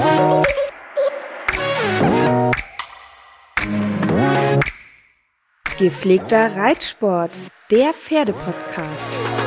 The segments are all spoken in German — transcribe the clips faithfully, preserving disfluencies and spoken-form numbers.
Gepflegter Reitsport, der Pferdepodcast.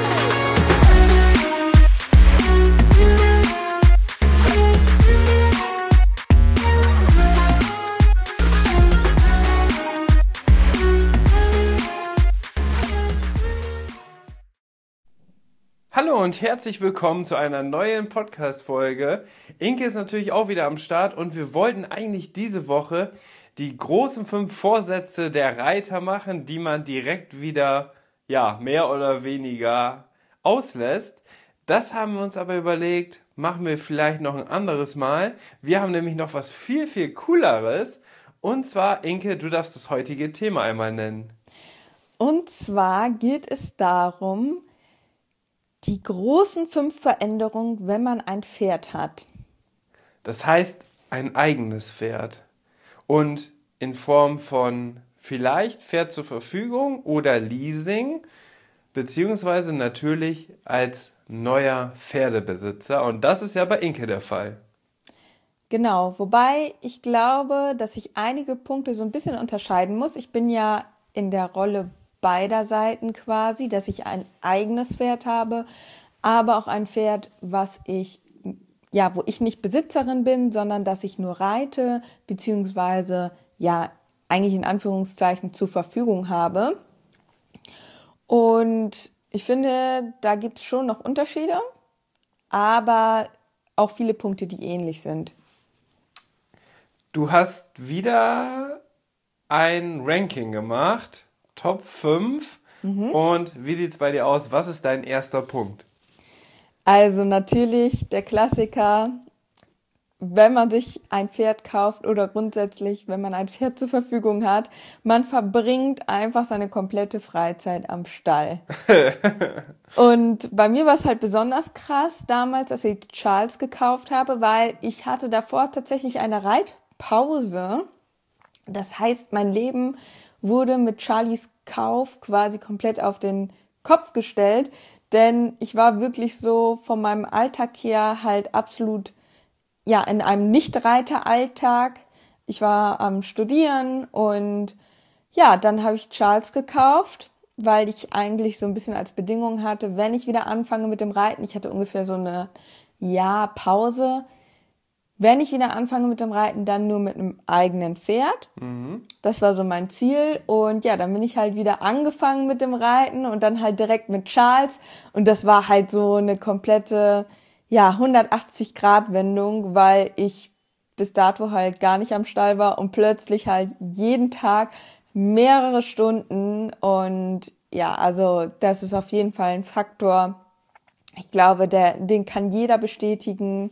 Hallo und herzlich willkommen zu einer neuen Podcast-Folge. Inke ist natürlich auch wieder am Start und wir wollten eigentlich diese Woche die großen fünf Vorsätze der Reiter machen, die man direkt wieder, ja, mehr oder weniger auslässt. Das haben wir uns aber überlegt, machen wir vielleicht noch ein anderes Mal. Wir haben nämlich noch was viel, viel Cooleres. Und zwar, Inke, du darfst das heutige Thema einmal nennen. Und zwar geht es darum, die großen fünf Veränderungen, wenn man ein Pferd hat. Das heißt, ein eigenes Pferd. Und in Form von vielleicht Pferd zur Verfügung oder Leasing, beziehungsweise natürlich als neuer Pferdebesitzer. Und das ist ja bei Inke der Fall. Genau, wobei ich glaube, dass ich einige Punkte so ein bisschen unterscheiden muss. Ich bin ja in der Rolle beider Seiten quasi, dass ich ein eigenes Pferd habe, aber auch ein Pferd, was ich, ja, wo ich nicht Besitzerin bin, sondern dass ich nur reite, beziehungsweise, ja, eigentlich in Anführungszeichen zur Verfügung habe. Und ich finde, da gibt es schon noch Unterschiede, aber auch viele Punkte, die ähnlich sind. Du hast wieder ein Ranking gemacht, Top fünf. Mhm. Und wie sieht es bei dir aus? Was ist dein erster Punkt? Also natürlich der Klassiker, wenn man sich ein Pferd kauft oder grundsätzlich, wenn man ein Pferd zur Verfügung hat, man verbringt einfach seine komplette Freizeit am Stall. Und bei mir war es halt besonders krass damals, dass ich Charles gekauft habe, weil ich hatte davor tatsächlich eine Reitpause. Das heißt, mein Leben wurde mit Charlies Kauf quasi komplett auf den Kopf gestellt, denn ich war wirklich so von meinem Alltag her halt absolut, ja, in einem Nicht-Reiter-Alltag. Ich war am Studieren und ja, dann habe ich Charles gekauft, weil ich eigentlich so ein bisschen als Bedingung hatte, wenn ich wieder anfange mit dem Reiten, ich hatte ungefähr so eine Jahr Pause, wenn ich wieder anfange mit dem Reiten, dann nur mit einem eigenen Pferd. Mhm. Das war so mein Ziel. Und ja, dann bin ich halt wieder angefangen mit dem Reiten und dann halt direkt mit Charles. Und das war halt so eine komplette, ja, hundertachtzig-Grad-Wendung, weil ich bis dato halt gar nicht am Stall war und plötzlich halt jeden Tag mehrere Stunden. Und ja, also das ist auf jeden Fall ein Faktor. Ich glaube, der, den kann jeder bestätigen,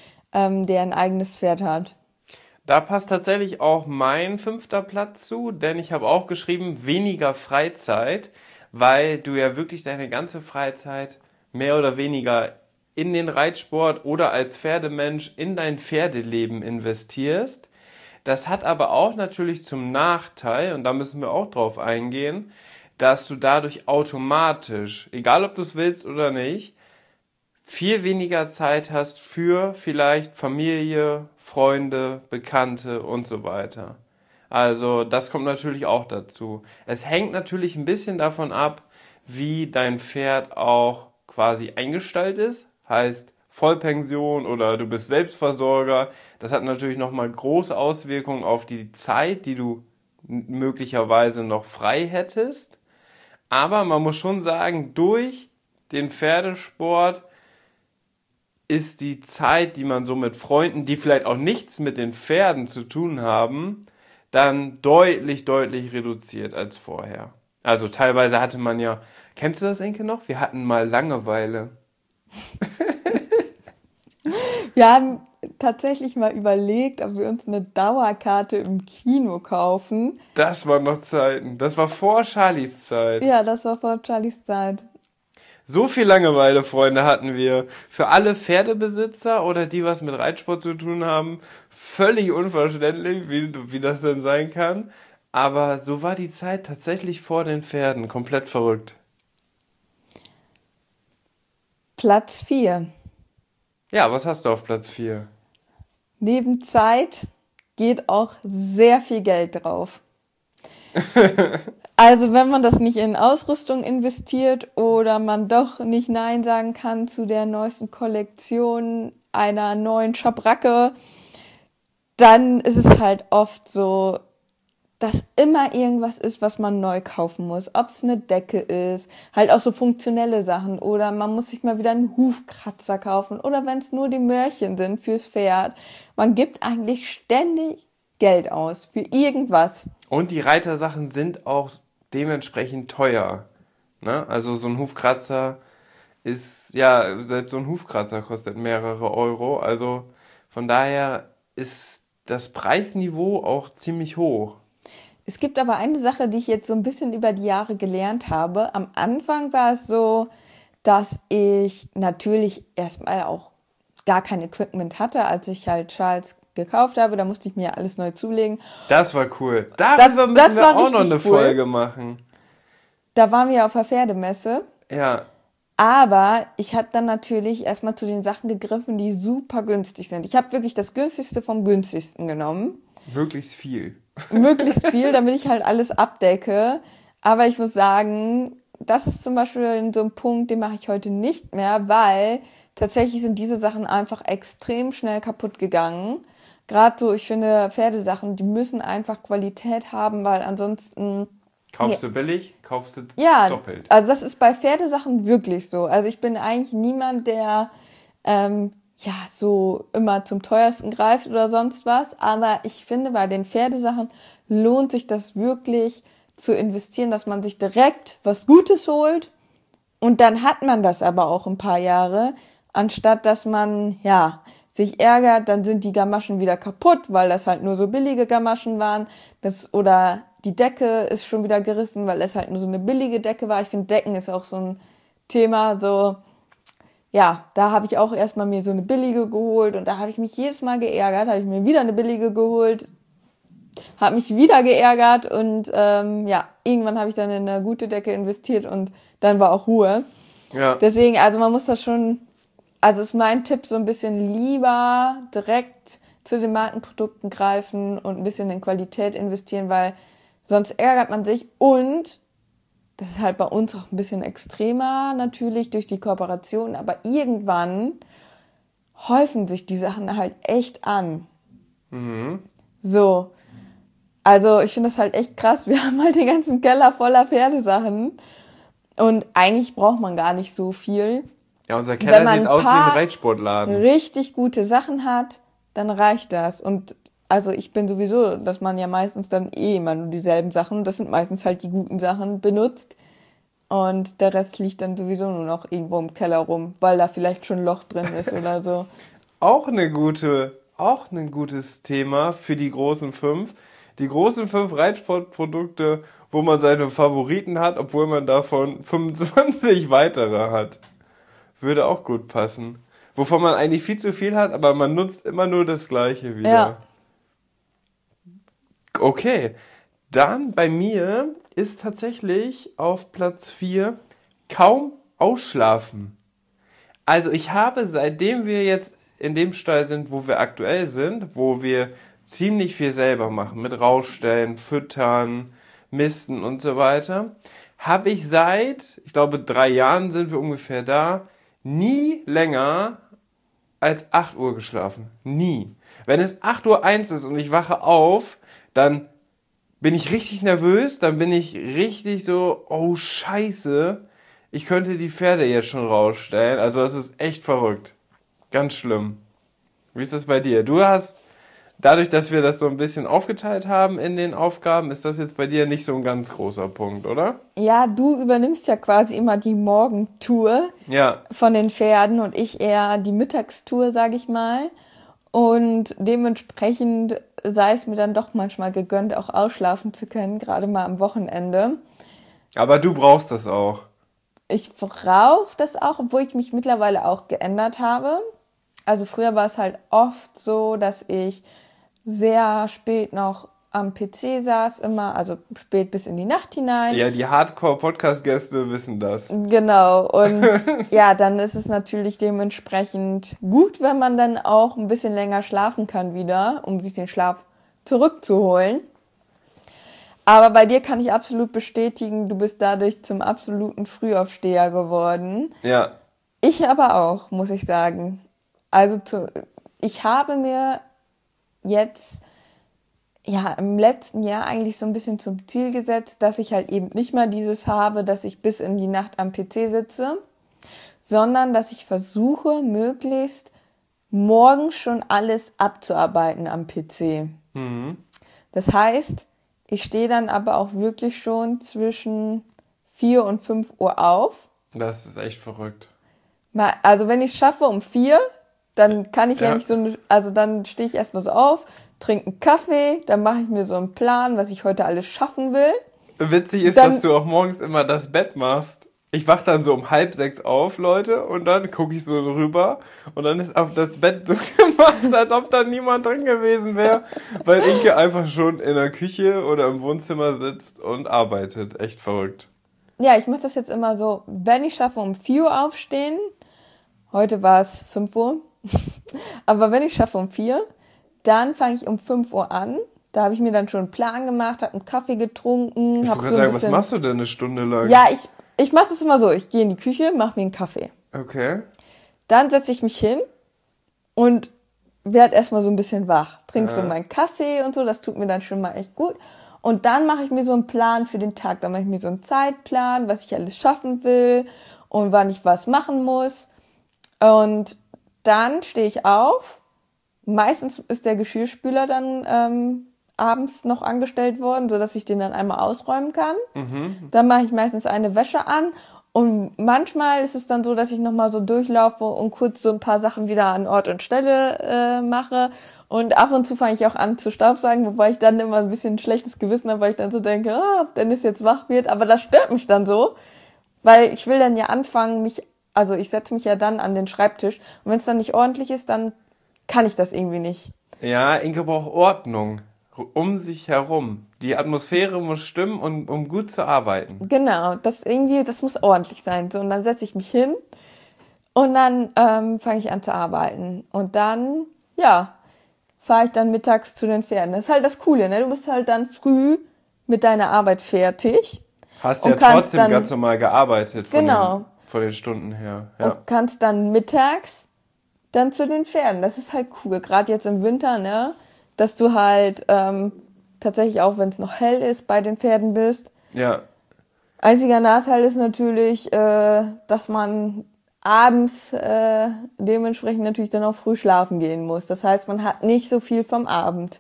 der ein eigenes Pferd hat. Da passt tatsächlich auch mein fünfter Platz zu, denn ich habe auch geschrieben, weniger Freizeit, weil du ja wirklich deine ganze Freizeit mehr oder weniger in den Reitsport oder als Pferdemensch in dein Pferdeleben investierst. Das hat aber auch natürlich zum Nachteil, und da müssen wir auch drauf eingehen, dass du dadurch automatisch, egal ob du es willst oder nicht, viel weniger Zeit hast für vielleicht Familie, Freunde, Bekannte und so weiter. Also das kommt natürlich auch dazu. Es hängt natürlich ein bisschen davon ab, wie dein Pferd auch quasi eingestellt ist. Heißt Vollpension oder du bist Selbstversorger. Das hat natürlich nochmal große Auswirkungen auf die Zeit, die du möglicherweise noch frei hättest. Aber man muss schon sagen, durch den Pferdesport ist die Zeit, die man so mit Freunden, die vielleicht auch nichts mit den Pferden zu tun haben, dann deutlich, deutlich reduziert als vorher. Also teilweise hatte man ja, kennst du das, Inke, noch? Wir hatten mal Langeweile. Wir haben tatsächlich mal überlegt, ob wir uns eine Dauerkarte im Kino kaufen. Das waren noch Zeiten. Das war vor Charlies Zeit. Ja, das war vor Charlies Zeit. So viel Langeweile, Freunde, hatten wir. Für alle Pferdebesitzer oder die was mit Reitsport zu tun haben, völlig unverständlich, wie, wie das denn sein kann. Aber so war die Zeit tatsächlich vor den Pferden. Komplett verrückt. Platz vier. Ja, was hast du auf Platz vier? neben Zeit geht auch sehr viel Geld drauf. Also wenn man das nicht in Ausrüstung investiert oder man doch nicht Nein sagen kann zu der neuesten Kollektion einer neuen Schabracke, dann ist es halt oft so, dass immer irgendwas ist, was man neu kaufen muss. Ob es eine Decke ist, halt auch so funktionelle Sachen oder man muss sich mal wieder einen Hufkratzer kaufen oder wenn es nur die Möhrchen sind fürs Pferd. Man gibt eigentlich ständig Geld aus für irgendwas. Und die Reitersachen sind auch dementsprechend teuer. Ne? Also so ein Hufkratzer ist, ja, selbst so ein Hufkratzer kostet mehrere Euro. Also von daher ist das Preisniveau auch ziemlich hoch. Es gibt aber eine Sache, die ich jetzt so ein bisschen über die Jahre gelernt habe. Am Anfang war es so, dass ich natürlich erstmal auch gar kein Equipment hatte, als ich halt Charles gekauft habe. Da musste ich mir alles neu zulegen. Das war cool. Darüber das, müssen das wir auch noch eine cool. Folge machen. Da waren wir auf der Pferdemesse. Ja. Aber ich habe dann natürlich erstmal zu den Sachen gegriffen, die super günstig sind. Ich habe wirklich das günstigste vom günstigsten genommen. Möglichst viel. Möglichst viel, damit ich halt alles abdecke. Aber ich muss sagen, das ist zum Beispiel so ein Punkt, den mache ich heute nicht mehr, weil tatsächlich sind diese Sachen einfach extrem schnell kaputt gegangen. Gerade so, ich finde, Pferdesachen, die müssen einfach Qualität haben, weil ansonsten... Kaufst du billig, kaufst du ja, doppelt. Also das ist bei Pferdesachen wirklich so. Also ich bin eigentlich niemand, der ähm, ja so immer zum teuersten greift oder sonst was. Aber ich finde, bei den Pferdesachen lohnt sich das wirklich zu investieren, dass man sich direkt was Gutes holt und dann hat man das aber auch ein paar Jahre, anstatt dass man ja sich ärgert, dann sind die Gamaschen wieder kaputt, weil das halt nur so billige Gamaschen waren. Das oder die Decke ist schon wieder gerissen, weil es halt nur so eine billige Decke war. Ich finde, Decken ist auch so ein Thema, so, ja, da habe ich auch erstmal mir so eine billige geholt und da habe ich mich jedes Mal geärgert, habe ich mir wieder eine billige geholt, habe mich wieder geärgert und ähm, ja, irgendwann habe ich dann in eine gute Decke investiert und dann war auch Ruhe. Ja. Deswegen, also man muss das schon, also ist mein Tipp so ein bisschen lieber direkt zu den Markenprodukten greifen und ein bisschen in Qualität investieren, weil sonst ärgert man sich und das ist halt bei uns auch ein bisschen extremer natürlich durch die Kooperation, aber irgendwann häufen sich die Sachen halt echt an. Mhm. So, also ich finde das halt echt krass. Wir haben halt den ganzen Keller voller Pferdesachen und eigentlich braucht man gar nicht so viel. Ja, unser Keller Wenn man sieht aus wie ein paar Reitsportladen. Richtig gute Sachen hat, dann reicht das. Und also ich bin sowieso, dass man ja meistens dann eh immer nur dieselben Sachen, das sind meistens halt die guten Sachen, benutzt. Und der Rest liegt dann sowieso nur noch irgendwo im Keller rum, weil da vielleicht schon ein Loch drin ist oder so. Auch eine gute, auch ein gutes Thema für die großen fünf. Die großen fünf Reitsportprodukte, wo man seine Favoriten hat, obwohl man davon fünfundzwanzig weitere hat. Würde auch gut passen. Wovon man eigentlich viel zu viel hat, aber man nutzt immer nur das Gleiche wieder. Ja. Okay, dann bei mir ist tatsächlich auf Platz vier kaum ausschlafen. Also ich habe, seitdem wir jetzt in dem Stall sind, wo wir aktuell sind, wo wir ziemlich viel selber machen, mit Rausstellen, Füttern, Misten und so weiter, habe ich seit, ich glaube drei Jahren sind wir ungefähr da, nie länger als acht Uhr geschlafen. Nie. Wenn es acht Uhr eins ist und ich wache auf, dann bin ich richtig nervös, dann bin ich richtig so, oh Scheiße, ich könnte die Pferde jetzt schon rausstellen. Also das ist echt verrückt. Ganz schlimm. Wie ist das bei dir? Du hast, dadurch, dass wir das so ein bisschen aufgeteilt haben in den Aufgaben, ist das jetzt bei dir nicht so ein ganz großer Punkt, oder? Ja, du übernimmst ja quasi immer die Morgentour Ja. von den Pferden und ich eher die Mittagstour, sage ich mal. Und dementsprechend sei es mir dann doch manchmal gegönnt, auch ausschlafen zu können, gerade mal am Wochenende. Aber du brauchst das auch. Ich brauche das auch, obwohl ich mich mittlerweile auch geändert habe. Also früher war es halt oft so, dass ich sehr spät noch am P C saß, immer, also spät bis in die Nacht hinein. Ja, die Hardcore-Podcast-Gäste wissen das. Genau, und ja, dann ist es natürlich dementsprechend gut, wenn man dann auch ein bisschen länger schlafen kann wieder, um sich den Schlaf zurückzuholen. Aber bei dir kann ich absolut bestätigen, du bist dadurch zum absoluten Frühaufsteher geworden. Ja. Ich aber auch, muss ich sagen. Also zu, ich habe mir jetzt ja im letzten Jahr eigentlich so ein bisschen zum Ziel gesetzt, dass ich halt eben nicht mal dieses habe, dass ich bis in die Nacht am P C sitze, sondern dass ich versuche, möglichst morgens schon alles abzuarbeiten am P C. Mhm. Das heißt, ich stehe dann aber auch wirklich schon zwischen vier und fünf Uhr auf. Das ist echt verrückt. Also wenn ich es schaffe um vier, dann kann ich ja, Ja. nicht so, eine, also dann stehe ich erstmal so auf, trinke einen Kaffee, dann mache ich mir so einen Plan, was ich heute alles schaffen will. Witzig ist, Dann- dass du auch morgens immer das Bett machst. Ich wach dann so um halb sechs auf, Leute, und dann gucke ich so rüber und dann ist auf das Bett so gemacht, als ob da niemand drin gewesen wäre, weil Inke einfach schon in der Küche oder im Wohnzimmer sitzt und arbeitet. Echt verrückt. Ja, ich mache das jetzt immer so, wenn ich schaffe um vier Uhr aufstehen, heute war es fünf Uhr, aber wenn ich schaffe um vier, dann fange ich um fünf Uhr an. Da habe ich mir dann schon einen Plan gemacht, habe einen Kaffee getrunken. Ich hab wollte so gerade ein sagen, was bisschen, machst du denn eine Stunde lang? Ja, ich, ich mache das immer so, ich gehe in die Küche, mache mir einen Kaffee. Okay. Dann setze ich mich hin und werde erstmal so ein bisschen wach. Trinke so Ja. meinen Kaffee und so, das tut mir dann schon mal echt gut. Und dann mache ich mir so einen Plan für den Tag. Dann mache ich mir so einen Zeitplan, was ich alles schaffen will und wann ich was machen muss. Und dann stehe ich auf. Meistens ist der Geschirrspüler dann ähm, abends noch angestellt worden, sodass ich den dann einmal ausräumen kann. Mhm. Dann mache ich meistens eine Wäsche an. Und manchmal ist es dann so, dass ich nochmal so durchlaufe und kurz so ein paar Sachen wieder an Ort und Stelle äh, mache. Und ab und zu fange ich auch an zu staubsaugen, wobei ich dann immer ein bisschen ein schlechtes Gewissen habe, weil ich dann so denke, ah, ob Dennis jetzt wach wird. Aber das stört mich dann so, weil ich will dann ja anfangen, mich, also ich setze mich ja dann an den Schreibtisch. Und wenn es dann nicht ordentlich ist, dann kann ich das irgendwie nicht. Ja, Inke braucht Ordnung um sich herum. Die Atmosphäre muss stimmen, und, um gut zu arbeiten. Genau, das irgendwie, das muss ordentlich sein. So, und dann setze ich mich hin und dann ähm, fange ich an zu arbeiten. Und dann, ja, fahre ich dann mittags zu den Pferden. Das ist halt das Coole, ne? Du bist halt dann früh mit deiner Arbeit fertig. Hast Und ja kannst trotzdem dann- ganz normal gearbeitet von, Genau. den, von den Stunden her. Ja. Und kannst dann mittags dann zu den Pferden. Das ist halt cool, gerade jetzt im Winter, ne? Dass du halt ähm, tatsächlich auch, wenn es noch hell ist, bei den Pferden bist. ja. Einziger Nachteil ist natürlich, äh, dass man abends äh, dementsprechend natürlich dann auch früh schlafen gehen muss. Das heißt, man hat nicht so viel vom Abend.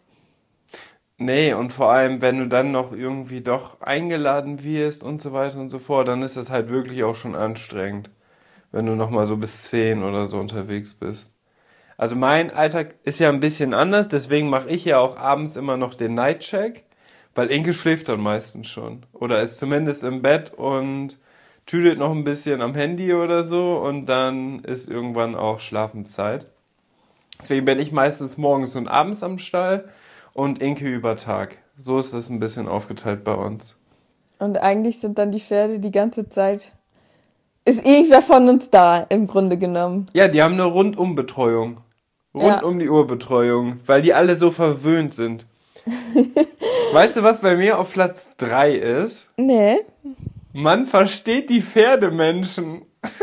Nee, und vor allem, wenn du dann noch irgendwie doch eingeladen wirst und so weiter und so fort, dann ist das halt wirklich auch schon anstrengend, wenn du nochmal so bis zehn oder so unterwegs bist. Also mein Alltag ist ja ein bisschen anders, deswegen mache ich ja auch abends immer noch den Nightcheck, weil Inke schläft dann meistens schon. Oder ist zumindest im Bett und tüdelt noch ein bisschen am Handy oder so, und dann ist irgendwann auch Schlafenszeit. Deswegen bin ich meistens morgens und abends am Stall und Inke über Tag. So ist das ein bisschen aufgeteilt bei uns. Und eigentlich sind dann die Pferde die ganze Zeit, ist irgendwer von uns da, im Grunde genommen. Ja, die haben eine Rundumbetreuung. Rund Ja. um die Uhr Betreuung, weil die alle so verwöhnt sind. Weißt du, was bei mir auf Platz drei ist? Nee. Man versteht die Pferdemenschen.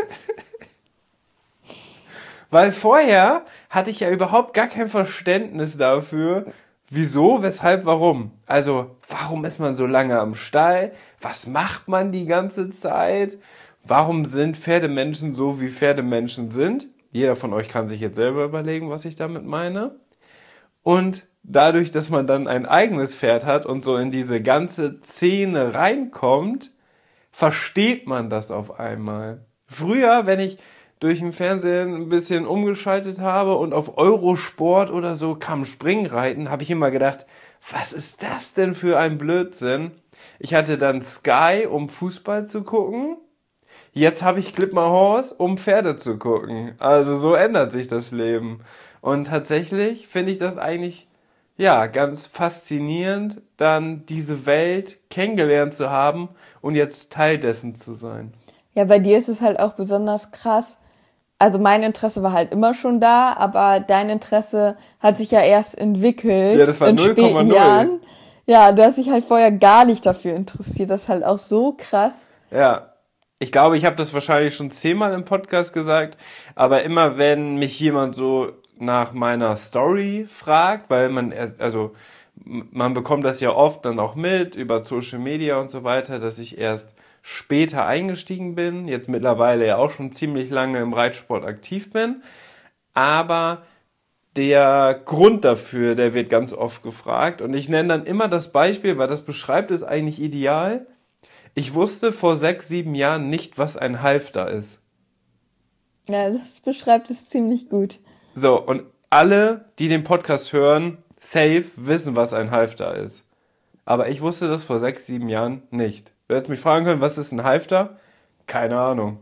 Weil vorher hatte ich ja überhaupt gar kein Verständnis dafür, wieso, weshalb, warum. Also, warum ist man so lange am Stall? Was macht man die ganze Zeit? Warum sind Pferdemenschen so, wie Pferdemenschen sind? Jeder von euch kann sich jetzt selber überlegen, was ich damit meine. Und dadurch, dass man dann ein eigenes Pferd hat und so in diese ganze Szene reinkommt, versteht man das auf einmal. Früher, wenn ich durch den Fernsehen ein bisschen umgeschaltet habe und auf Eurosport oder so kam Springreiten, habe ich immer gedacht, was ist das denn für ein Blödsinn? Ich hatte dann Sky, um Fußball zu gucken. Jetzt habe ich Clip My Horse, um Pferde zu gucken. Also so ändert sich das Leben. Und tatsächlich finde ich das eigentlich ja, ganz faszinierend, dann diese Welt kennengelernt zu haben und jetzt Teil dessen zu sein. Ja, bei dir ist es halt auch besonders krass. Also mein Interesse war halt immer schon da, aber dein Interesse hat sich ja erst entwickelt Ja, das war in null Komma späten null. Jahren. Ja, du hast dich halt vorher gar nicht dafür interessiert. Das ist halt auch so krass. Ja, ich glaube, ich habe das wahrscheinlich schon zehnmal im Podcast gesagt, aber immer wenn mich jemand so nach meiner Story fragt, weil man, erst- also m- man bekommt das ja oft dann auch mit über Social Media und so weiter, dass ich erst später eingestiegen bin, jetzt mittlerweile ja auch schon ziemlich lange im Reitsport aktiv bin, aber der Grund dafür, der wird ganz oft gefragt und ich nenne dann immer das Beispiel, weil das beschreibt es eigentlich ideal. Ich wusste vor sechs, sieben Jahren nicht, was ein Halfter ist. Ja, das beschreibt es ziemlich gut. So, und alle, die den Podcast hören, safe wissen, was ein Halfter ist. Aber ich wusste das vor sechs, sieben Jahren nicht. Du hättest mich fragen können, was ist ein Halfter? Keine Ahnung.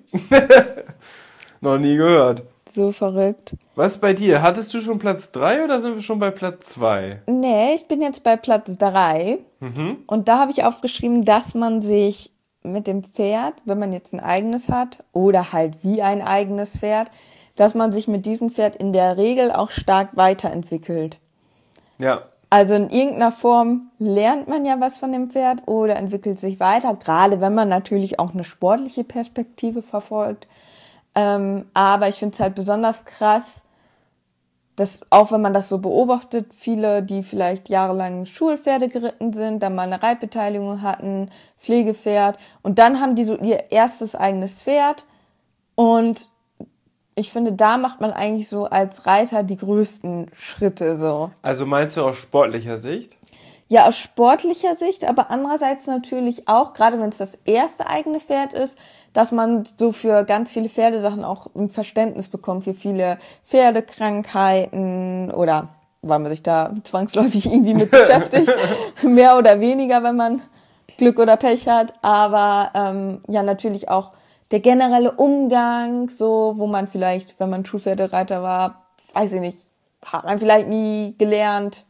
Noch nie gehört. So verrückt. Was ist bei dir? Hattest du schon Platz drei oder sind wir schon bei Platz zwei? Nee, ich bin jetzt bei Platz drei. Mhm. Und da habe ich aufgeschrieben, dass man sich mit dem Pferd, wenn man jetzt ein eigenes hat oder halt wie ein eigenes Pferd, dass man sich mit diesem Pferd in der Regel auch stark weiterentwickelt. Ja. Also in irgendeiner Form lernt man ja was von dem Pferd oder entwickelt sich weiter, gerade wenn man natürlich auch eine sportliche Perspektive verfolgt. Ähm, aber ich finde es halt besonders krass, dass auch wenn man das so beobachtet, viele, die vielleicht jahrelang Schulpferde geritten sind, dann mal eine Reitbeteiligung hatten, Pflegepferd und dann haben die so ihr erstes eigenes Pferd und ich finde, da macht man eigentlich so als Reiter die größten Schritte so. Also meinst du aus sportlicher Sicht? Ja, aus sportlicher Sicht, aber andererseits natürlich auch, gerade wenn es das erste eigene Pferd ist, dass man so für ganz viele Pferdesachen auch ein Verständnis bekommt, für viele Pferdekrankheiten oder weil man sich da zwangsläufig irgendwie mit beschäftigt, mehr oder weniger, wenn man Glück oder Pech hat, aber ähm, ja natürlich auch der generelle Umgang, so wo man vielleicht, wenn man Schulpferdereiter war, weiß ich nicht, hat man vielleicht nie gelernt,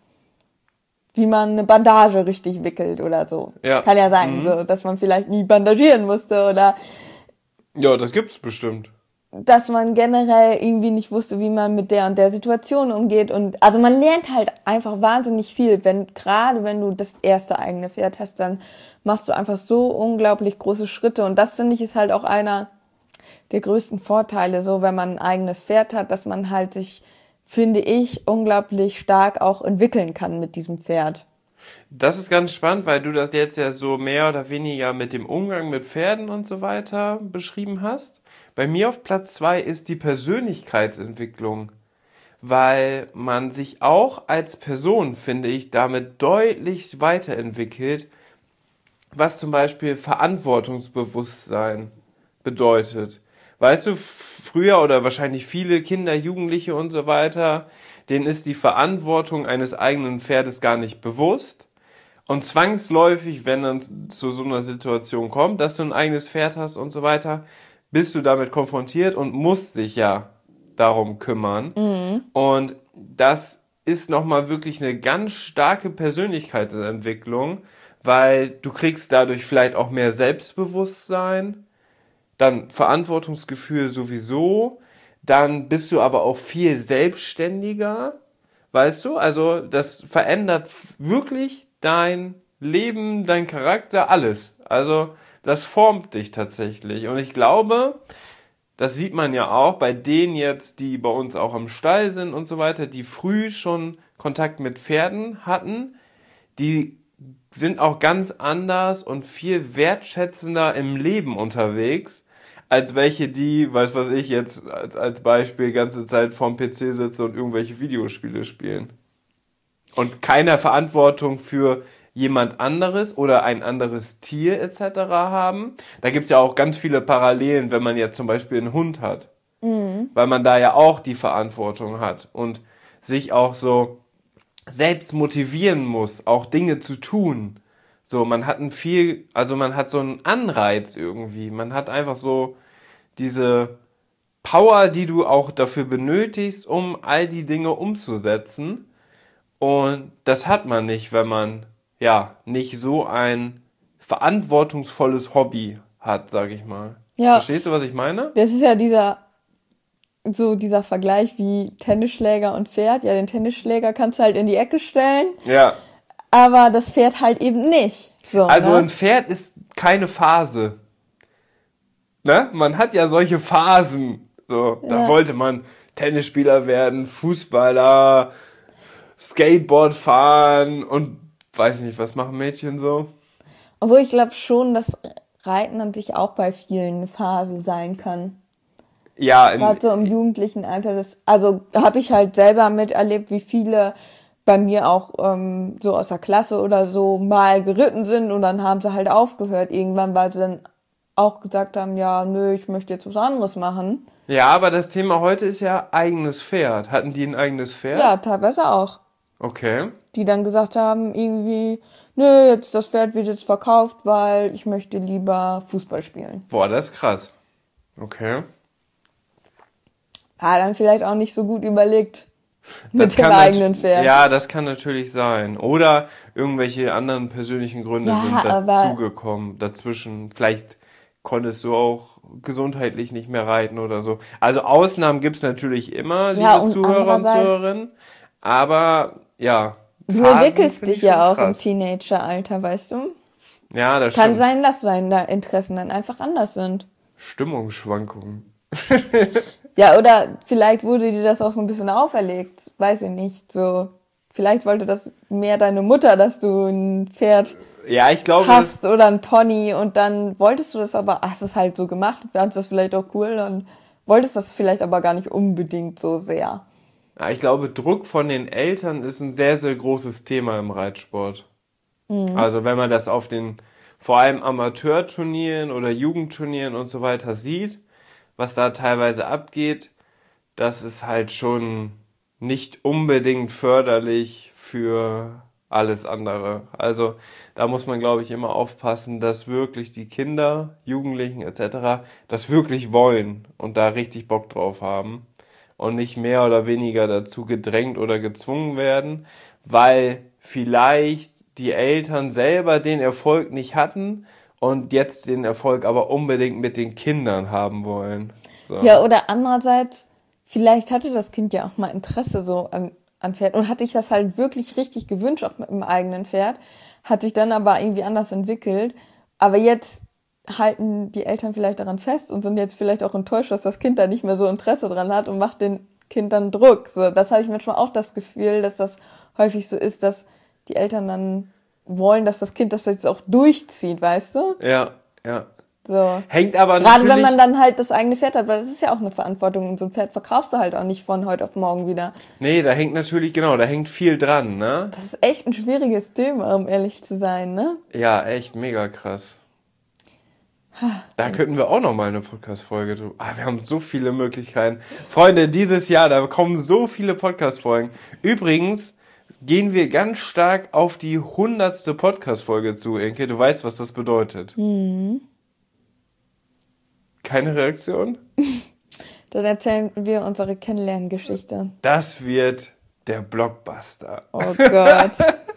wie man eine Bandage richtig wickelt oder so. Ja. Kann ja sein, Mhm. so, dass man vielleicht nie bandagieren musste oder Ja, das gibt's bestimmt. dass man generell irgendwie nicht wusste, wie man mit der und der Situation umgeht und also man lernt halt einfach wahnsinnig viel, wenn gerade wenn du das erste eigene Pferd hast, dann machst du einfach so unglaublich große Schritte und das finde ich ist halt auch einer der größten Vorteile, so wenn man ein eigenes Pferd hat, dass man halt sich, finde ich, unglaublich stark auch entwickeln kann mit diesem Pferd. Das ist ganz spannend, weil du das jetzt ja so mehr oder weniger mit dem Umgang mit Pferden und so weiter beschrieben hast. Bei mir auf Platz zwei ist die Persönlichkeitsentwicklung, weil man sich auch als Person, finde ich, damit deutlich weiterentwickelt, was zum Beispiel Verantwortungsbewusstsein bedeutet. Weißt du, früher oder wahrscheinlich viele Kinder, Jugendliche und so weiter, denen ist die Verantwortung eines eigenen Pferdes gar nicht bewusst. Und zwangsläufig, wenn dann zu so einer Situation kommt, dass du ein eigenes Pferd hast und so weiter, bist du damit konfrontiert und musst dich ja darum kümmern. Mhm. Und das ist nochmal wirklich eine ganz starke Persönlichkeitsentwicklung, weil du kriegst dadurch vielleicht auch mehr Selbstbewusstsein, dann Verantwortungsgefühl sowieso, dann bist du aber auch viel selbstständiger, weißt du? Also das verändert wirklich dein Leben, dein Charakter, alles. Also das formt dich tatsächlich. Und ich glaube, das sieht man ja auch bei denen jetzt, die bei uns auch am Stall sind und so weiter, die früh schon Kontakt mit Pferden hatten, die sind auch ganz anders und viel wertschätzender im Leben unterwegs, als welche, die, weiß was ich jetzt als, als Beispiel, ganze Zeit vorm P C sitzen und irgendwelche Videospiele spielen. Und keine Verantwortung für jemand anderes oder ein anderes Tier et cetera haben. Da gibt's ja auch ganz viele Parallelen, wenn man jetzt zum Beispiel einen Hund hat. Mhm. Weil man da ja auch die Verantwortung hat und sich auch so selbst motivieren muss, auch Dinge zu tun. So, man hat ein viel, also man hat so einen Anreiz irgendwie. Man hat einfach so diese Power, die du auch dafür benötigst, um all die Dinge umzusetzen. Und das hat man nicht, wenn man ja nicht so ein verantwortungsvolles Hobby hat, sag ich mal. Ja. Verstehst du, was ich meine? Das ist ja dieser, so dieser Vergleich wie Tennisschläger und Pferd. Ja, den Tennisschläger kannst du halt in die Ecke stellen, Ja. aber das Pferd halt eben nicht. So, Also ne? ein Pferd ist keine Phase. Ne? Man hat ja solche Phasen. So, da Ja. wollte man Tennisspieler werden, Fußballer, Skateboard fahren und weiß nicht, was machen Mädchen so? Obwohl ich glaube schon, dass Reiten an sich auch bei vielen eine Phase sein kann. Ja, in, Gerade so im jugendlichen Alter. Das, also habe ich halt selber miterlebt, wie viele bei mir auch ähm, so aus der Klasse oder so mal geritten sind und dann haben sie halt aufgehört irgendwann, weil sie dann auch gesagt haben, ja, nö, ich möchte jetzt was anderes machen. ja, aber das Thema heute ist ja eigenes Pferd. Hatten die ein eigenes Pferd? Ja, teilweise auch. Okay. Die dann gesagt haben, irgendwie, nö, jetzt das Pferd wird jetzt verkauft, weil ich möchte lieber Fußball spielen. Boah, das ist krass. Okay. Ah, dann vielleicht auch nicht so gut überlegt mit Das dem kann eigenen nat- Pferd. Ja, das kann natürlich sein. Oder irgendwelche anderen persönlichen Gründe Ja, sind aber- dazugekommen, dazwischen. Vielleicht konntest du auch gesundheitlich nicht mehr reiten oder so. Also Ausnahmen gibt's natürlich immer, liebe Ja, und Zuhörer und andererseits- Zuhörerinnen. Aber ja. Du Phasen entwickelst find ich dich ja schon auch krass. im Teenageralter, weißt du? Ja, das Kann stimmt. sein, dass deine Interessen dann einfach anders sind. Stimmungsschwankungen. Ja, oder vielleicht wurde dir das auch so ein bisschen auferlegt. Weiß ich nicht. So, vielleicht wollte das mehr deine Mutter, dass du ein Pferd Ja, ich glaube, hast oder ein Pony und dann wolltest du das aber, hast es halt so gemacht, fandest das vielleicht auch cool und wolltest das vielleicht aber gar nicht unbedingt so sehr. Ja, ich glaube, Druck von den Eltern ist ein sehr, sehr großes Thema im Reitsport. Also wenn man das auf den vor allem Amateurturnieren oder Jugendturnieren und so weiter sieht, was da teilweise abgeht, das ist halt schon nicht unbedingt förderlich für alles andere. Also da muss man, glaube ich, immer aufpassen, dass wirklich die Kinder, Jugendlichen et cetera das wirklich wollen und da richtig Bock drauf haben und nicht mehr oder weniger dazu gedrängt oder gezwungen werden, weil vielleicht die Eltern selber den Erfolg nicht hatten und jetzt den Erfolg aber unbedingt mit den Kindern haben wollen. So. Ja, oder andererseits, vielleicht hatte das Kind ja auch mal Interesse so an, an Pferd und hat sich das halt wirklich richtig gewünscht, auch mit dem eigenen Pferd, hat sich dann aber irgendwie anders entwickelt. Aber jetzt halten die Eltern vielleicht daran fest und sind jetzt vielleicht auch enttäuscht, dass das Kind da nicht mehr so Interesse dran hat und macht den Kind dann Druck. So, das habe ich manchmal auch das Gefühl, dass das häufig so ist, dass die Eltern dann wollen, dass das Kind das jetzt auch durchzieht, weißt du? Ja, ja. So. Hängt aber Gerade natürlich... wenn man dann halt das eigene Pferd hat, weil das ist ja auch eine Verantwortung und so ein Pferd verkaufst du halt auch nicht von heute auf morgen wieder. Nee, da hängt natürlich, genau, da hängt viel dran, ne? Das ist echt ein schwieriges Thema, um ehrlich zu sein, ne? Ja, echt mega krass. Da könnten wir auch noch mal eine Podcast-Folge tun. Ah, wir haben so viele Möglichkeiten. Freunde, dieses Jahr, da kommen so viele Podcast-Folgen. Übrigens gehen wir ganz stark auf die hundertste Podcast-Folge zu, Inke. Du weißt, was das bedeutet. Mhm. Keine Reaktion? Dann erzählen wir unsere Kennenlerngeschichte. Das wird der Blockbuster. Oh Gott.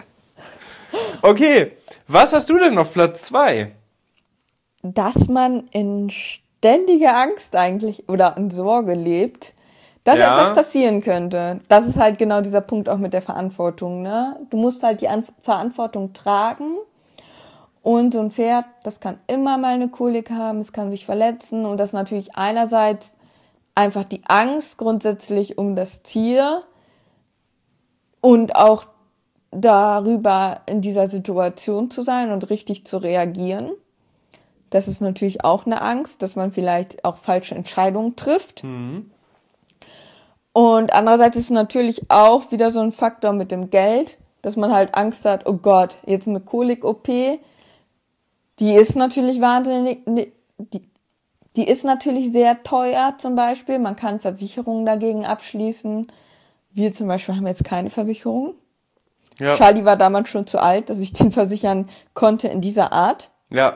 Okay, was hast du denn auf Platz zwei? Dass man in ständiger Angst eigentlich oder in Sorge lebt, dass Ja. etwas passieren könnte. Das ist halt genau dieser Punkt auch mit der Verantwortung, ne? Du musst halt die An- Verantwortung tragen und so ein Pferd, das kann immer mal eine Kolik haben, es kann sich verletzen und das ist natürlich einerseits einfach die Angst grundsätzlich um das Tier und auch darüber in dieser Situation zu sein und richtig zu reagieren. Das ist natürlich auch eine Angst, dass man vielleicht auch falsche Entscheidungen trifft. Mhm. Und andererseits ist natürlich auch wieder so ein Faktor mit dem Geld, dass man halt Angst hat, oh Gott, jetzt eine Kolik-O P, die ist natürlich wahnsinnig, die, die ist natürlich sehr teuer zum Beispiel. Man kann Versicherungen dagegen abschließen. Wir zum Beispiel haben jetzt keine Versicherung. Ja. Charlie war damals schon zu alt, dass ich den versichern konnte in dieser Art. Ja.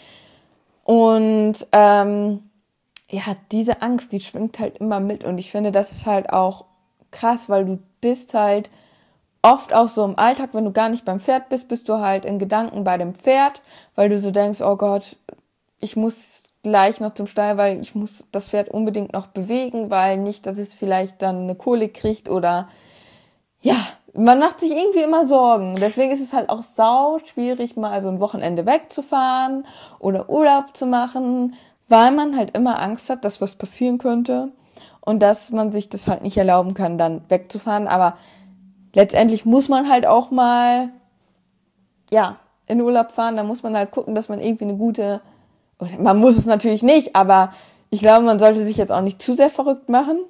Und ähm, ja, diese Angst, die schwingt halt immer mit. Und ich finde, das ist halt auch krass, weil du bist halt oft auch so im Alltag, wenn du gar nicht beim Pferd bist, bist du halt in Gedanken bei dem Pferd, weil du so denkst, oh Gott, ich muss gleich noch zum Stall, weil ich muss das Pferd unbedingt noch bewegen, weil nicht, dass es vielleicht dann eine Kolik kriegt oder ja, man macht sich irgendwie immer Sorgen. Deswegen ist es halt auch sau schwierig, mal so ein Wochenende wegzufahren oder Urlaub zu machen, weil man halt immer Angst hat, dass was passieren könnte und dass man sich das halt nicht erlauben kann, dann wegzufahren. Aber letztendlich muss man halt auch mal, ja, in Urlaub fahren. Da muss man halt gucken, dass man irgendwie eine gute, oder man muss es natürlich nicht, aber ich glaube, man sollte sich jetzt auch nicht zu sehr verrückt machen.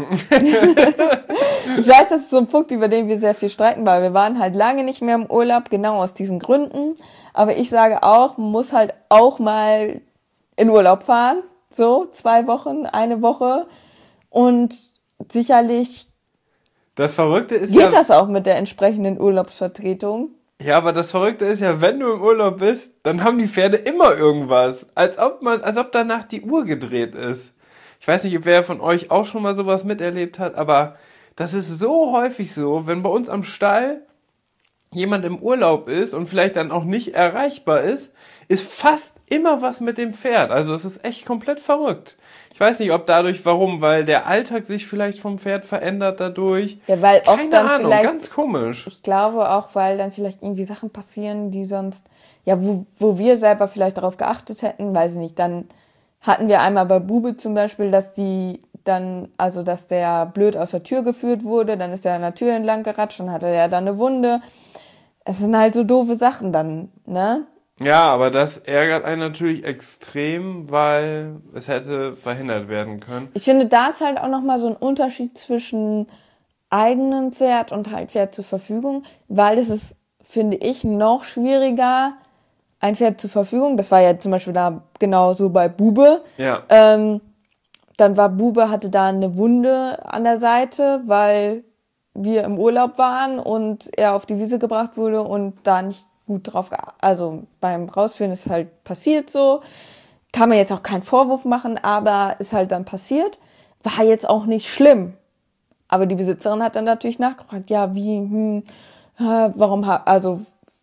Ich weiß, das ist so ein Punkt, über den wir sehr viel streiten, weil wir waren halt lange nicht mehr im Urlaub, genau aus diesen Gründen. Aber ich sage auch, man muss halt auch mal in Urlaub fahren. So, zwei Wochen, eine Woche. Und sicherlich Das Verrückte ist geht ja... das auch mit der entsprechenden Urlaubsvertretung. Ja, aber das Verrückte ist ja, wenn du im Urlaub bist, dann haben die Pferde immer irgendwas. Als ob man, als ob danach die Uhr gedreht ist. Ich weiß nicht, ob wer von euch auch schon mal sowas miterlebt hat, aber das ist so häufig so, wenn bei uns am Stall jemand im Urlaub ist und vielleicht dann auch nicht erreichbar ist, ist fast immer was mit dem Pferd. Also es ist echt komplett verrückt. Ich weiß nicht, ob dadurch, warum, weil der Alltag sich vielleicht vom Pferd verändert dadurch. Ja, weil oft Keine dann Ahnung, vielleicht, ganz komisch. ich glaube auch, weil dann vielleicht irgendwie Sachen passieren, die sonst, ja, wo, wo wir selber vielleicht darauf geachtet hätten, weiß ich nicht, dann hatten wir einmal bei Bube zum Beispiel, dass die dann, also dass der blöd aus der Tür geführt wurde, dann ist er an der Tür entlang geratscht, dann hatte er da eine Wunde. Es sind halt so doofe Sachen dann, ne? Ja, aber das ärgert einen natürlich extrem, weil es hätte verhindert werden können. Ich finde, da ist halt auch nochmal so ein Unterschied zwischen eigenem Pferd und halt Pferd zur Verfügung, weil es ist, finde ich, noch schwieriger, ein Pferd zur Verfügung. Das war ja zum Beispiel da genau so bei Bube. Ja. Ähm, dann war Bube, hatte da eine Wunde an der Seite, weil wir im Urlaub waren und er auf die Wiese gebracht wurde und da nicht gut drauf, ge- also beim Rausführen ist halt passiert so. Kann man jetzt auch keinen Vorwurf machen, aber ist halt dann passiert. War jetzt auch nicht schlimm. Aber die Besitzerin hat dann natürlich nachgefragt, ja, wie, hm, äh, warum, ha- also,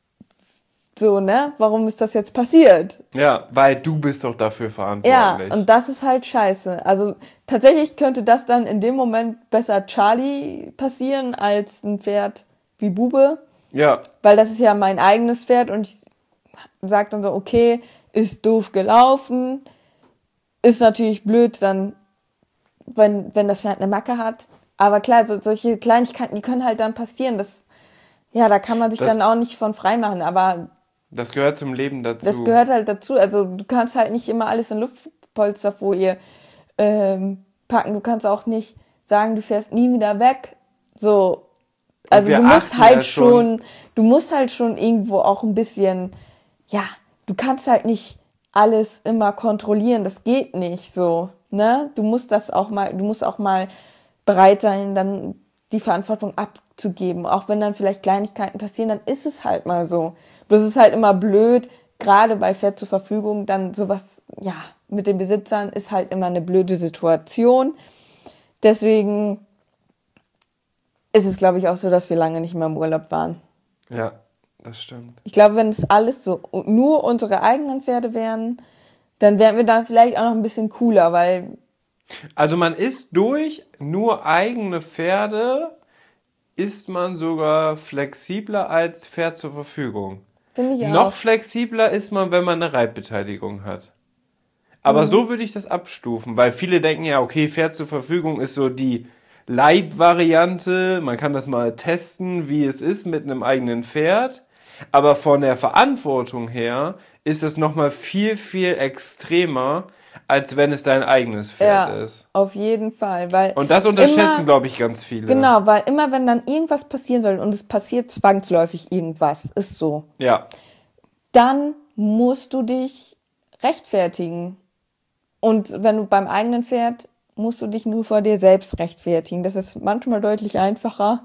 so, ne, warum ist das jetzt passiert? Ja, weil du bist doch dafür Ja, verantwortlich. und das ist halt scheiße. Also tatsächlich könnte das dann in dem Moment besser Charlie passieren als ein Pferd wie Bube, Ja, weil das ist ja mein eigenes Pferd und ich sag dann so, okay, ist doof gelaufen, ist natürlich blöd dann, wenn, wenn das Pferd eine Macke hat. Aber klar, so, solche Kleinigkeiten, die können halt dann passieren. Das, ja, da kann man sich Das- dann auch nicht von frei machen, aber das gehört zum Leben dazu. das gehört halt dazu. Also du kannst halt nicht immer alles in Luftpolsterfolie ähm, packen. Du kannst auch nicht sagen, du fährst nie wieder weg. So, also wir du musst achten halt ja schon- schon, du musst halt schon irgendwo auch ein bisschen, ja, du kannst halt nicht alles immer kontrollieren. Das geht nicht so, ne? Du musst das auch mal, du musst auch mal bereit sein, dann die Verantwortung abzugeben. Auch wenn dann vielleicht Kleinigkeiten passieren, dann ist es halt mal so. Bloß ist halt immer blöd, gerade bei Pferd zur Verfügung, dann sowas, ja, mit den Besitzern ist halt immer eine blöde Situation. Deswegen ist es, glaube ich, auch so, dass wir lange nicht mehr im Urlaub waren. Ja, das stimmt. Ich glaube, wenn es alles so nur unsere eigenen Pferde wären, dann wären wir da vielleicht auch noch ein bisschen cooler, weil Also man ist durch nur eigene Pferde, ist man sogar flexibler als Pferd zur Verfügung. finde ich Noch auch. flexibler ist man, wenn man eine Reitbeteiligung hat. Aber Mhm. so würde ich das abstufen, weil viele denken ja, okay, Pferd zur Verfügung ist so die Light-Variante. Man kann das mal testen, wie es ist mit einem eigenen Pferd. Aber von der Verantwortung her ist es nochmal viel, viel extremer, als wenn es dein eigenes Pferd Ja, ist. auf jeden Fall, weil Und das unterschätzen, immer- glaube ich, ganz viele. Genau, weil immer wenn dann irgendwas passieren soll und es passiert zwangsläufig irgendwas, ist so, Ja, dann musst du dich rechtfertigen. Und wenn du beim eigenen Pferd, musst du dich nur vor dir selbst rechtfertigen. Das ist manchmal deutlich einfacher.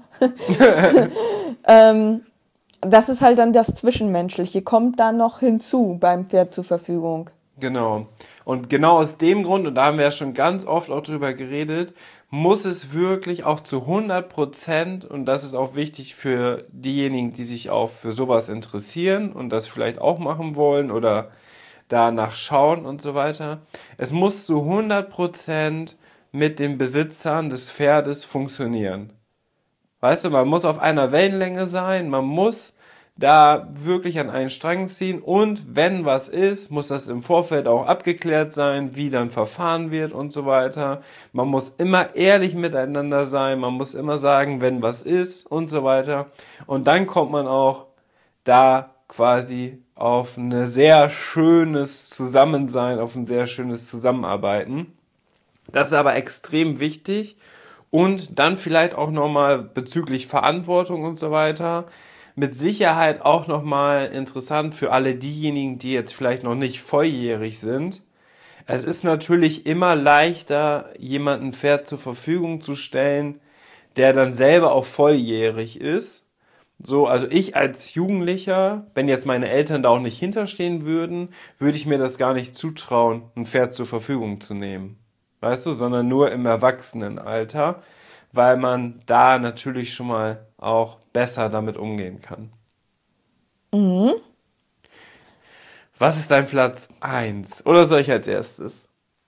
ähm, das ist halt dann das Zwischenmenschliche, kommt da noch hinzu beim Pferd zur Verfügung. Genau. Und genau aus dem Grund, und da haben wir ja schon ganz oft auch drüber geredet, muss es wirklich auch zu hundert Prozent, und das ist auch wichtig für diejenigen, die sich auch für sowas interessieren und das vielleicht auch machen wollen oder danach schauen und so weiter. Es muss zu hundert Prozent mit den Besitzern des Pferdes funktionieren. Weißt du, man muss auf einer Wellenlänge sein, man muss da wirklich an einen Strang ziehen und wenn was ist, muss das im Vorfeld auch abgeklärt sein, wie dann verfahren wird und so weiter. Man muss immer ehrlich miteinander sein, man muss immer sagen, wenn was ist und so weiter. Und dann kommt man auch da quasi auf ein sehr schönes Zusammensein, auf ein sehr schönes Zusammenarbeiten. Das ist aber extrem wichtig. Und dann vielleicht auch nochmal bezüglich Verantwortung und so weiter. Mit Sicherheit auch nochmal interessant für alle diejenigen, die jetzt vielleicht noch nicht volljährig sind. Es ist natürlich immer leichter, jemandem ein Pferd zur Verfügung zu stellen, der dann selber auch volljährig ist. So, also ich als Jugendlicher, wenn jetzt meine Eltern da auch nicht hinterstehen würden, würde ich mir das gar nicht zutrauen, ein Pferd zur Verfügung zu nehmen. Weißt du, sondern nur im Erwachsenenalter, weil man da natürlich schon mal auch besser damit umgehen kann. Mhm. Was ist dein Platz eins? Oder soll ich als erstes?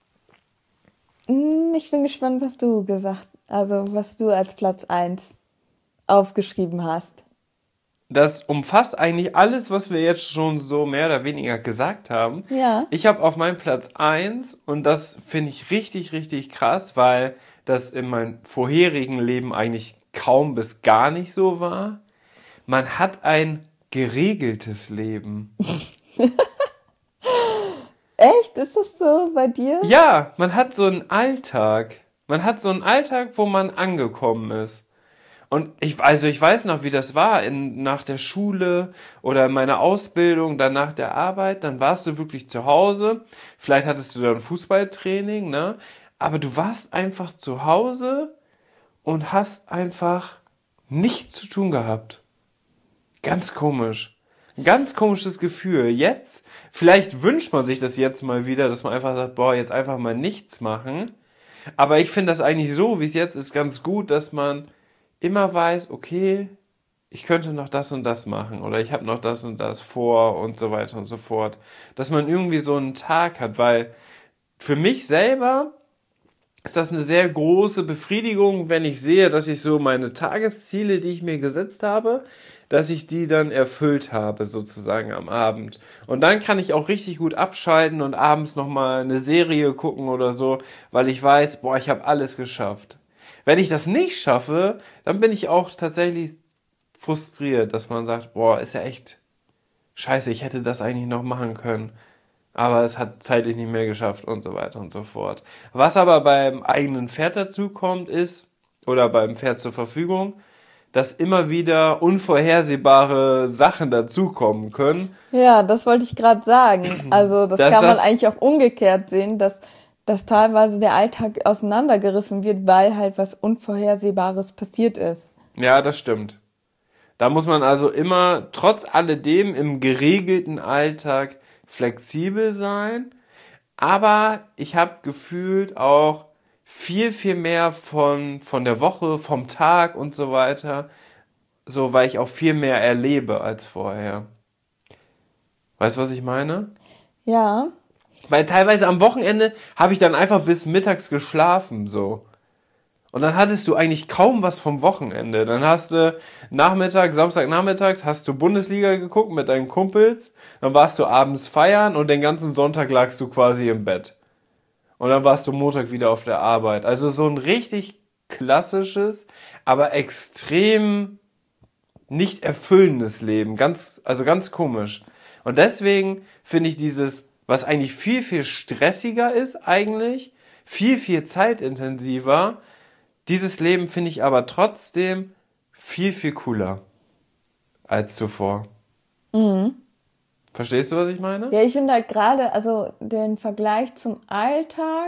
Mm, Ich bin gespannt, was du gesagt, also was du als Platz eins aufgeschrieben hast. Das umfasst eigentlich alles, was wir jetzt schon so mehr oder weniger gesagt haben. Ja. Ich habe auf meinem Platz eins und das finde ich richtig, richtig krass, weil das in meinem vorherigen Leben eigentlich kaum bis gar nicht so war. Man hat ein geregeltes Leben. Echt? Ist das so bei dir? Ja, man hat so einen Alltag. Man hat so einen Alltag, wo man angekommen ist. Und ich, also ich weiß noch, wie das war in, nach der Schule oder in meiner Ausbildung, dann nach der Arbeit, dann warst du wirklich zu Hause. Vielleicht hattest du dann Fußballtraining, ne? Aber du warst einfach zu Hause und hast einfach nichts zu tun gehabt. Ganz komisch. Ein ganz komisches Gefühl. Jetzt, vielleicht wünscht man sich das jetzt mal wieder, dass man einfach sagt, boah, jetzt einfach mal nichts machen. Aber ich finde das eigentlich so, wie es jetzt ist, ganz gut, dass man immer weiß, okay, ich könnte noch das und das machen oder ich habe noch das und das vor und so weiter und so fort. Dass man irgendwie so einen Tag hat, weil für mich selber ist das eine sehr große Befriedigung, wenn ich sehe, dass ich so meine Tagesziele, die ich mir gesetzt habe, dass ich die dann erfüllt habe, sozusagen am Abend. Und dann kann ich auch richtig gut abschalten und abends nochmal eine Serie gucken oder so, weil ich weiß, boah, ich habe alles geschafft. Wenn ich das nicht schaffe, dann bin ich auch tatsächlich frustriert, dass man sagt, boah, ist ja echt scheiße, ich hätte das eigentlich noch machen können. Aber es hat zeitlich nicht mehr geschafft und so weiter und so fort. Was aber beim eigenen Pferd dazu kommt, ist, oder beim Pferd zur Verfügung, dass immer wieder unvorhersehbare Sachen dazukommen können. Ja, das wollte ich gerade sagen. Also das Dass kann man das- eigentlich auch umgekehrt sehen, dass, dass teilweise der Alltag auseinandergerissen wird, weil halt was Unvorhersehbares passiert ist. Ja, das stimmt. Da muss man also immer, trotz alledem, im geregelten Alltag flexibel sein. Aber ich habe gefühlt auch viel, viel mehr von, von der Woche, vom Tag und so weiter. So, weil ich auch viel mehr erlebe als vorher. Weißt du, was ich meine? Ja, Weil teilweise am Wochenende habe ich dann einfach bis mittags geschlafen, so. Und dann hattest du eigentlich kaum was vom Wochenende. Dann hast du Nachmittag, Samstagnachmittags, hast du Bundesliga geguckt mit deinen Kumpels. Dann warst du abends feiern und den ganzen Sonntag lagst du quasi im Bett. Und dann warst du Montag wieder auf der Arbeit. Also so ein richtig klassisches, aber extrem nicht erfüllendes Leben. Ganz, also ganz komisch. Und deswegen finde ich dieses, was eigentlich viel, viel stressiger ist eigentlich, viel, viel zeitintensiver, dieses Leben finde ich aber trotzdem viel, viel cooler als zuvor. mhm. Verstehst du, was ich meine? Ja, ich finde halt gerade, also den Vergleich zum Alltag,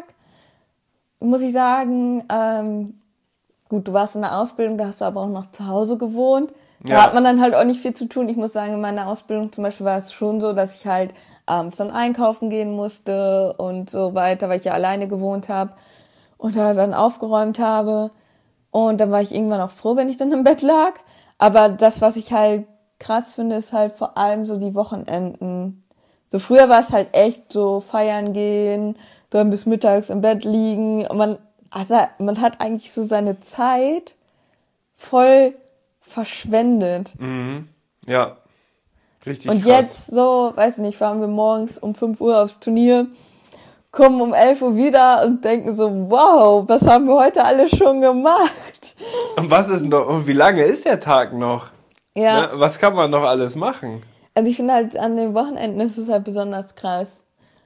muss ich sagen, ähm, gut, du warst in der Ausbildung, da hast du aber auch noch zu Hause gewohnt. Da Ja. hat man dann halt auch nicht viel zu tun. Ich muss sagen, in meiner Ausbildung zum Beispiel war es schon so, dass ich halt abends dann einkaufen gehen musste und so weiter, weil ich ja alleine gewohnt habe und da dann aufgeräumt habe. Und dann war ich irgendwann auch froh, wenn ich dann im Bett lag. Aber das, was ich halt krass finde, ist halt vor allem so die Wochenenden. So früher war es halt echt so feiern gehen, dann bis mittags im Bett liegen. Und man, also man hat eigentlich so seine Zeit voll verschwendet. Mhm. Ja. Richtig Und krass. jetzt so, weiß nicht, fahren wir morgens um fünf Uhr aufs Turnier, kommen um elf Uhr wieder und denken so, wow, was haben wir heute alles schon gemacht? Und was ist noch, und wie lange ist der Tag noch? Ja, Ne? Was kann man noch alles machen? also ich finde halt, an den Wochenenden ist es halt besonders krass.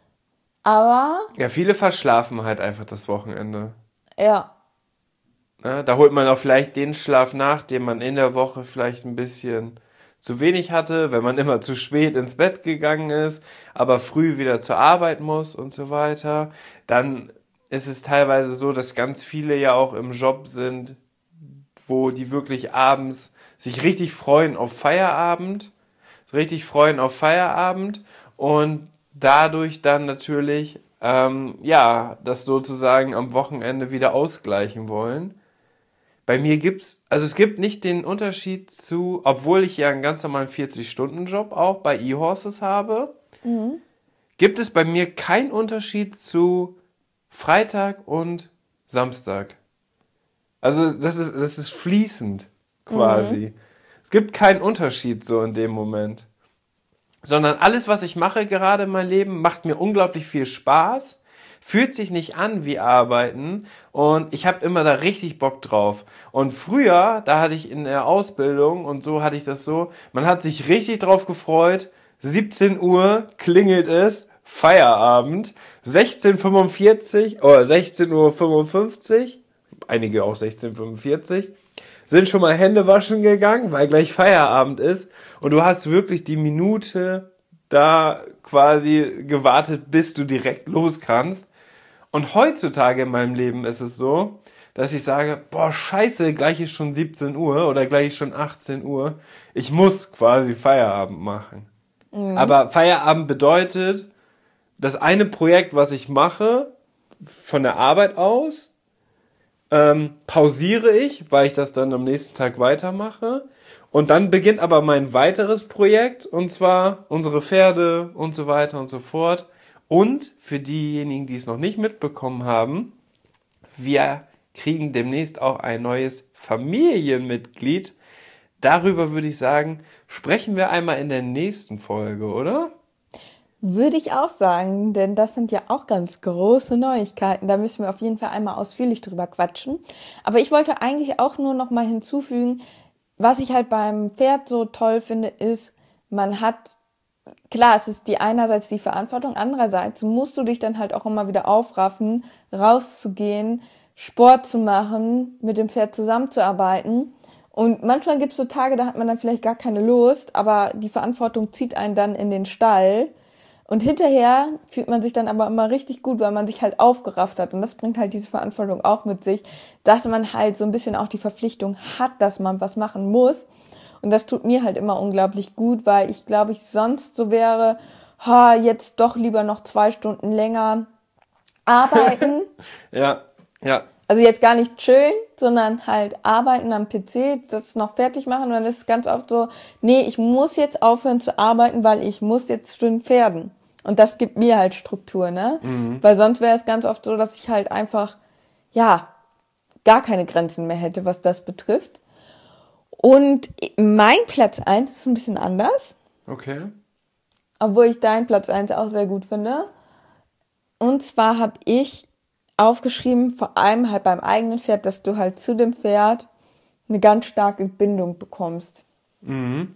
Aber, Ja, viele verschlafen halt einfach das Wochenende. ja, Ne? Da holt man auch vielleicht den Schlaf nach, den man in der Woche vielleicht ein bisschen zu wenig hatte, wenn man immer zu spät ins Bett gegangen ist, aber früh wieder zur Arbeit muss und so weiter. Dann ist es teilweise so, dass ganz viele ja auch im Job sind, wo die wirklich abends sich richtig freuen auf Feierabend, richtig freuen auf Feierabend und dadurch dann natürlich, ähm, ja, das sozusagen am Wochenende wieder ausgleichen wollen. Bei mir gibt's, also es gibt nicht den Unterschied zu, obwohl ich ja einen ganz normalen vierzig-Stunden-Job auch bei eHorses habe, mhm. gibt es bei mir keinen Unterschied zu Freitag und Samstag. Also das ist, das ist fließend quasi. Mhm. Es gibt keinen Unterschied so in dem Moment. Sondern alles, was ich mache gerade in meinem Leben, macht mir unglaublich viel Spaß, fühlt sich nicht an wie Arbeiten und ich habe immer da richtig Bock drauf. Und früher, da hatte ich in der Ausbildung und so hatte ich das so, man hat sich richtig drauf gefreut, siebzehn Uhr klingelt es, Feierabend, sechzehn Uhr fünfundvierzig oder sechzehn Uhr fünfundfünfzig, einige auch sechzehn Uhr fünfundvierzig, sind schon mal Hände waschen gegangen, weil gleich Feierabend ist und du hast wirklich die Minute da quasi gewartet, bis du direkt los kannst. Und heutzutage in meinem Leben ist es so, dass ich sage, boah, scheiße, gleich ist schon siebzehn Uhr oder gleich ist schon achtzehn Uhr. Ich muss quasi Feierabend machen. Mhm. Aber Feierabend bedeutet, das eine Projekt, was ich mache, von der Arbeit aus, ähm, pausiere ich, weil ich das dann am nächsten Tag weitermache. Und dann beginnt aber mein weiteres Projekt, und zwar unsere Pferde und so weiter und so fort. Und für diejenigen, die es noch nicht mitbekommen haben, wir kriegen demnächst auch ein neues Familienmitglied. Darüber würde ich sagen, sprechen wir einmal in der nächsten Folge, oder? Würde ich auch sagen, denn das sind ja auch ganz große Neuigkeiten. Da müssen wir auf jeden Fall einmal ausführlich drüber quatschen. Aber ich wollte eigentlich auch nur noch mal hinzufügen, was ich halt beim Pferd so toll finde, ist, man hat, klar, es ist die einerseits die Verantwortung, andererseits musst du dich dann halt auch immer wieder aufraffen, rauszugehen, Sport zu machen, mit dem Pferd zusammenzuarbeiten. Und manchmal gibt es so Tage, da hat man dann vielleicht gar keine Lust, aber die Verantwortung zieht einen dann in den Stall. Und hinterher fühlt man sich dann aber immer richtig gut, weil man sich halt aufgerafft hat. Und das bringt halt diese Verantwortung auch mit sich, dass man halt so ein bisschen auch die Verpflichtung hat, dass man was machen muss. Und das tut mir halt immer unglaublich gut, weil ich glaube, ich sonst so wäre, ha, jetzt doch lieber noch zwei Stunden länger arbeiten. Ja, ja. Also jetzt gar nicht chillen, sondern halt arbeiten am P C, das noch fertig machen. Und dann ist es ganz oft so, nee, ich muss jetzt aufhören zu arbeiten, weil ich muss jetzt schön Pferden. Und das gibt mir halt Struktur, ne? Mhm. Weil sonst wäre es ganz oft so, dass ich halt einfach, ja, gar keine Grenzen mehr hätte, was das betrifft. Und mein Platz eins ist ein bisschen anders. Okay. Obwohl ich deinen Platz eins auch sehr gut finde. Und zwar habe ich aufgeschrieben, vor allem halt beim eigenen Pferd, dass du halt zu dem Pferd eine ganz starke Bindung bekommst. Mhm.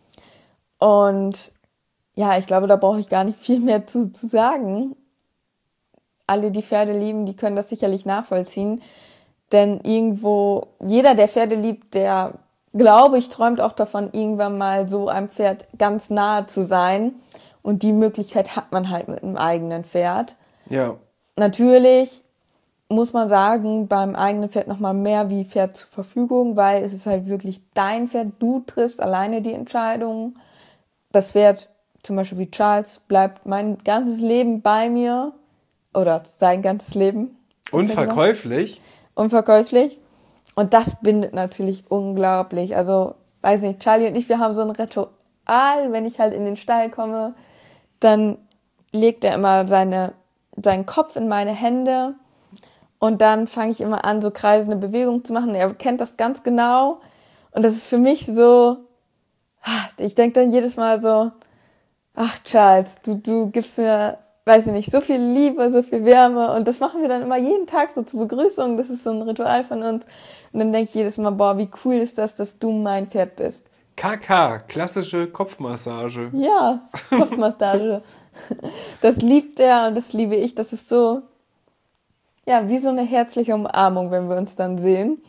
Und ja, ich glaube, da brauche ich gar nicht viel mehr zu, zu sagen. Alle, die Pferde lieben, die können das sicherlich nachvollziehen. Denn irgendwo, jeder, der Pferde liebt, der, glaube ich, träumt auch davon, irgendwann mal so einem Pferd ganz nahe zu sein. Und die Möglichkeit hat man halt mit einem eigenen Pferd. Ja. Natürlich muss man sagen, beim eigenen Pferd nochmal mehr wie Pferd zur Verfügung, weil es ist halt wirklich dein Pferd, du triffst alleine die Entscheidung. Das Pferd, zum Beispiel wie Charles, bleibt mein ganzes Leben bei mir oder sein ganzes Leben. Unverkäuflich? Unverkäuflich. Und das bindet natürlich unglaublich. Also, weiß nicht, Charlie und ich, wir haben so ein Ritual, wenn ich halt in den Stall komme, dann legt er immer seine, seinen Kopf in meine Hände und dann fange ich immer an, so kreisende Bewegungen zu machen. Er kennt das ganz genau und das ist für mich so, ich denke dann jedes Mal so, ach Charles, du, du gibst mir, weiß ich nicht, so viel Liebe, so viel Wärme und das machen wir dann immer jeden Tag so zur Begrüßung, das ist so ein Ritual von uns und dann denke ich jedes Mal, boah, wie cool ist das, dass du mein Pferd bist. K K, klassische Kopfmassage. Ja, Kopfmassage. Das liebt er und das liebe ich, das ist so, ja, wie so eine herzliche Umarmung, wenn wir uns dann sehen.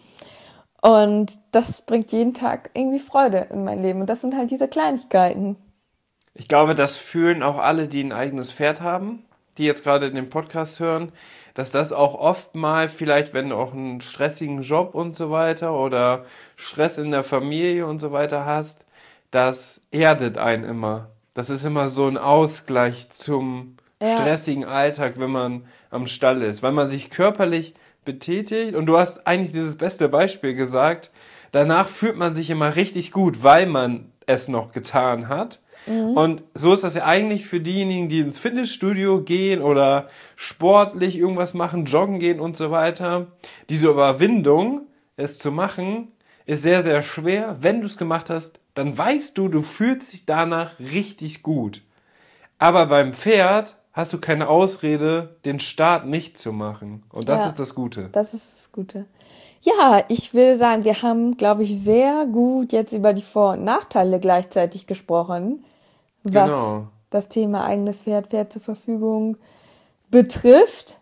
Und das bringt jeden Tag irgendwie Freude in mein Leben. Und das sind halt diese Kleinigkeiten. Ich glaube, das fühlen auch alle, die ein eigenes Pferd haben, die jetzt gerade den Podcast hören, dass das auch oft mal, vielleicht wenn du auch einen stressigen Job und so weiter oder Stress in der Familie und so weiter hast, das erdet einen immer. Das ist immer so ein Ausgleich zum ja. stressigen Alltag, wenn man am Stall ist, weil man sich körperlich betätigt und du hast eigentlich dieses beste Beispiel gesagt, danach fühlt man sich immer richtig gut, weil man es noch getan hat. Mhm. Und so ist das ja eigentlich für diejenigen, die ins Fitnessstudio gehen oder sportlich irgendwas machen, joggen gehen und so weiter. Diese Überwindung, es zu machen, ist sehr, sehr schwer. Wenn du es gemacht hast, dann weißt du, du fühlst dich danach richtig gut. Aber beim Pferd hast du keine Ausrede, den Start nicht zu machen. Und das ja, ist das Gute. Das ist das Gute. Ja, ich will sagen, wir haben, glaube ich, sehr gut jetzt über die Vor- und Nachteile gleichzeitig gesprochen, was genau. das Thema eigenes Pferd, Pferd zur Verfügung betrifft.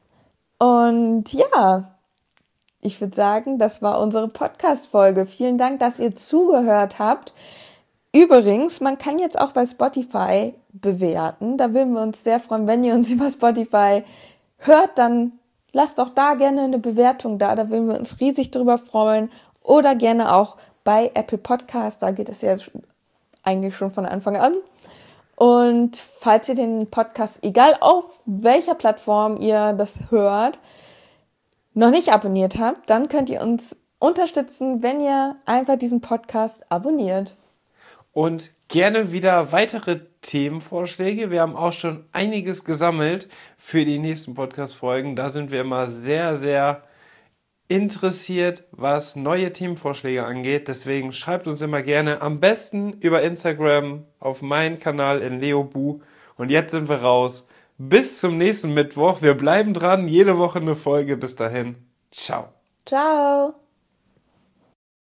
Und ja, ich würde sagen, das war unsere Podcast-Folge. Vielen Dank, dass ihr zugehört habt. Übrigens, man kann jetzt auch bei Spotify bewerten. Da würden wir uns sehr freuen, wenn ihr uns über Spotify hört, dann lasst doch da gerne eine Bewertung da. Da würden wir uns riesig drüber freuen. Oder gerne auch bei Apple Podcast. Da geht es ja eigentlich schon von Anfang an. Und falls ihr den Podcast, egal auf welcher Plattform ihr das hört, noch nicht abonniert habt, dann könnt ihr uns unterstützen, wenn ihr einfach diesen Podcast abonniert. Und gerne wieder weitere Themenvorschläge. Wir haben auch schon einiges gesammelt für die nächsten Podcast-Folgen. Da sind wir immer sehr, sehr interessiert, was neue Themenvorschläge angeht. Deswegen schreibt uns immer gerne, am besten über Instagram auf meinen Kanal in Leobu. Und jetzt sind wir raus. Bis zum nächsten Mittwoch. Wir bleiben dran. Jede Woche eine Folge. Bis dahin. Ciao. Ciao.